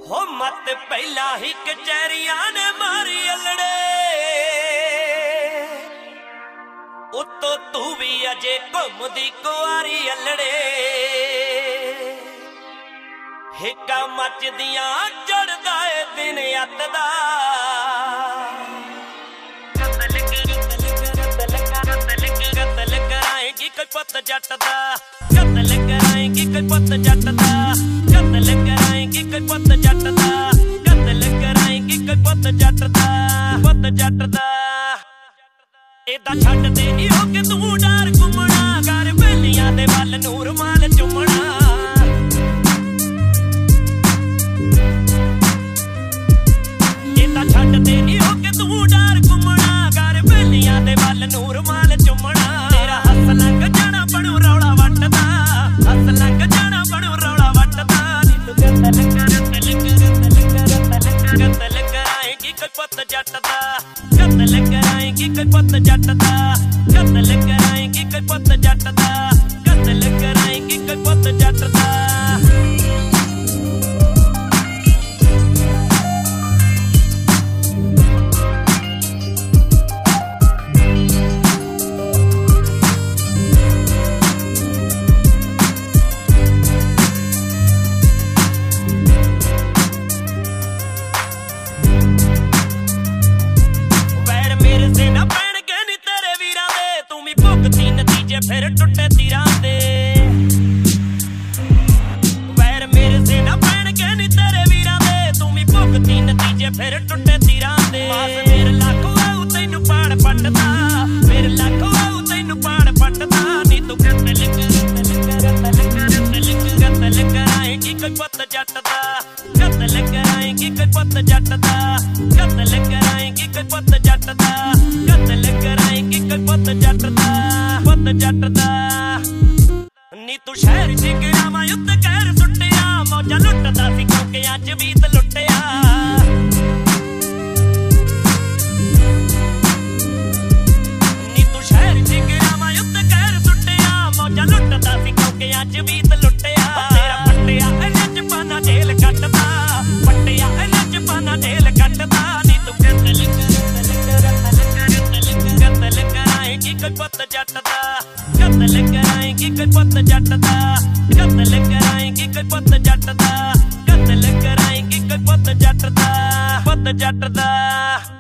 हो मत पहला ही कचहरियां ने मारी अलड़े उत्तो तू भी अजे घुमदी कुआरी अलड़े हिक्का मचदियां चढ़दा ए दिन अत दा कतल कराएगी कोई पुत जट दा कतल कराएगी कोई पुत जट दा कतल कराएगी कोई पुत जट दा कतल कराएगी कोई पुत जट दा इदा छड्ड दे नी हो के तू डर घुमना कर बेलियां दे वल नूर माल चुमना इदा छड्ड दे नी हो के तू डर घुमना कर बेलियां दे वल नूर माल चुमना तेरा हस लंघ जाना बनू रौला वटदा हस लंघ जाना बनू रौला वटदा नी तू कतल कराएगी कोई पुत जट दा कतल कराएगी कोई पुत जट दा कतल कराएगी कोई पुत जट दा कतल कराएगी कोई पुत जट दा फिर टुटे तीरां दे वैर मेरे से ना पैण के नी तेरे वीरां दे तू भी भुगती नतीजे फिर टुटे तीरां दे मास मेरे लख आऊ तैनू पाड़ पटदा मेरे लख आऊ तैनू पाड़ पटदा नी तू कतल कराएगी कोई पुत जट दा कतल कराएगी कोई पुत जट दा कतल कराएगी कोई पुत जट दा कतल कराएगी कोई पुत जट दा जट दा नी तू शहर च गिरावां युद्ध कहर सुट्टिया मौजा लुटदा सी क्योंकि अज बीत लुटिया नी तू शहर च गिरावां युद्ध कहर सुट्टिया मौजा लुटदा सी क्योंकि अज बीत लुटिया तेरा पट्टिया इन्हां च पाना जेल कटदा पट्टिया इन्हां च पाना जेल कटदा नी तू कतल कराएगी कोई पुत जट दा कतल कराएगी कोई पुत जट दा कतल कराएगी कोई पुत जट दा कतल कराएगी कोई पुत जट दा